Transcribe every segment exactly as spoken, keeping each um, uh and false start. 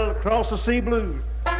entitled Across the Sea Blues.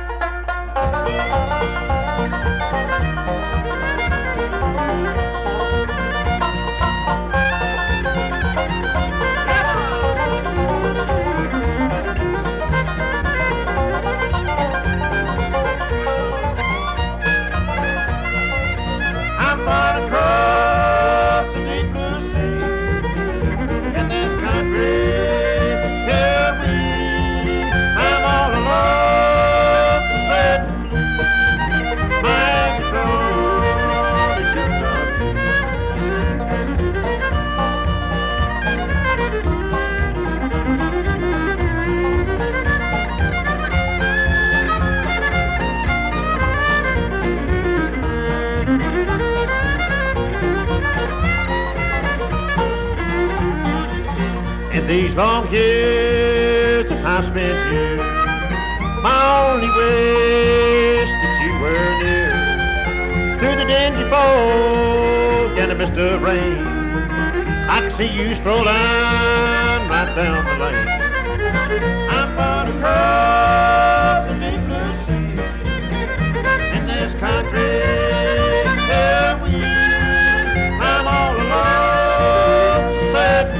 These long years that I spent here, my only wish that you were near. Through the dingy fog and the mist of rain, I can see you strolling right down the lane. I'm gonna cross the deep blue sea in this country till we, I'm all alone, said.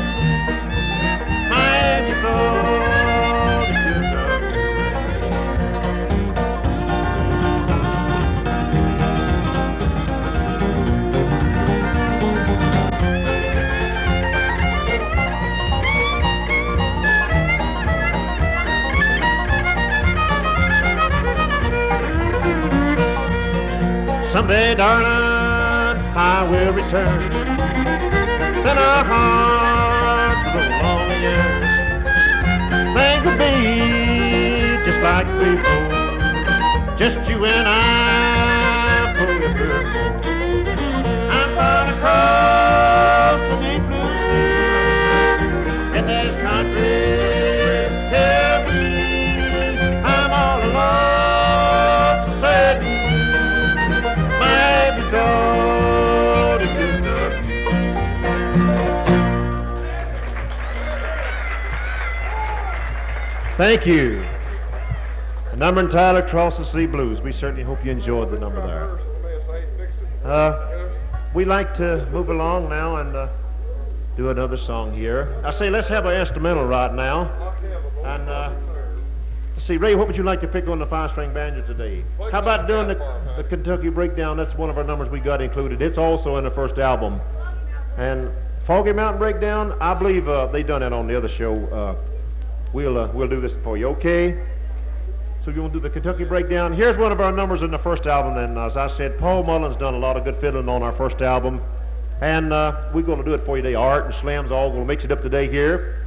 Someday, darling, I will return. Then our hearts will long again. Things will be just like before, just you and I forever. I'm gonna cross the deep blue sea in this country till we, I'm all alone, said maybe go to Kentucky. Thank you. The number entitled Across the Sea Blues. We certainly hope you enjoyed the number there. Uh, we like to move along now and uh, do another song here. I say let's have an instrumental right now. And uh, let's see, Ray, what would you like to pick on the five-string banjo today? How about doing the, the Kentucky Breakdown? That's one of our numbers we got included. It's also in the first album. And Foggy Mountain Breakdown, I believe uh, they done it on the other show. Uh, We'll uh, we'll do this for you, okay? So if you want to do the Kentucky Breakdown, here's one of our numbers in the first album. And as I said, Paul Mullen's done a lot of good fiddling on our first album, and uh, we're going to do it for you today. Art and Slim's all going to mix it up today here.